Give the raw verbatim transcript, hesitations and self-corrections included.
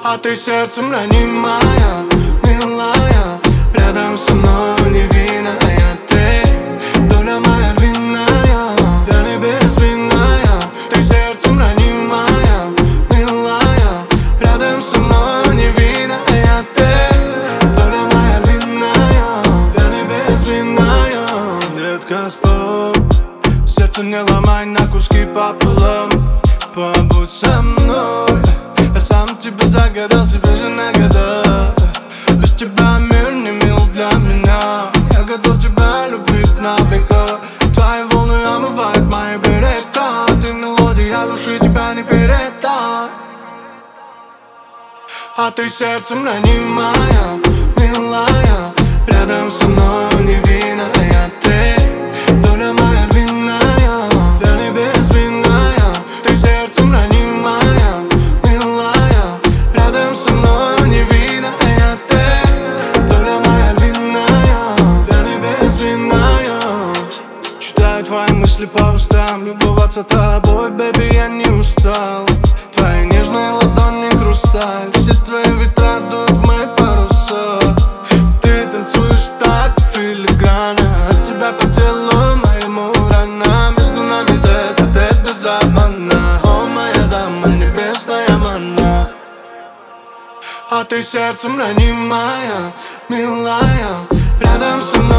А ты сердцем ранимая, милая, рядом со мной невинная ты, доля моя львиная, я не безвинная. Ты сердцем ранимая, милая, рядом со мной невинная ты, доля моя львиная, я не безвинная. Детка, стоп, сердце не ломай на куски пополам, побудь со мной. Я сам тебя загадал, себе же нагадал. Без тебя мир не мил для меня. Я готов тебя любить навека. Твои волны омывают мои берега. Ты мелодия души, тебя не передать. А ты сердцем ранимая, милая, рядом со мной невинная ты, доля моя львиная, я не безвинная. Ты сердцем ранимая, милая, рядом со мной невинная ты, доля моя львиная, я не безвинная. Читаю твои мысли по устам, любоваться тобой, бэби, я не устал. Твои нежные ладони хрусталь, все твои ветра дуют в мои паруса. Ты танцуешь так филигранно, от тебя по телу моему рана. Между нами тет-а-тет без обмана. О, моя дама, небесная манна. А ты сердцем ранимая, милая, рядом со мной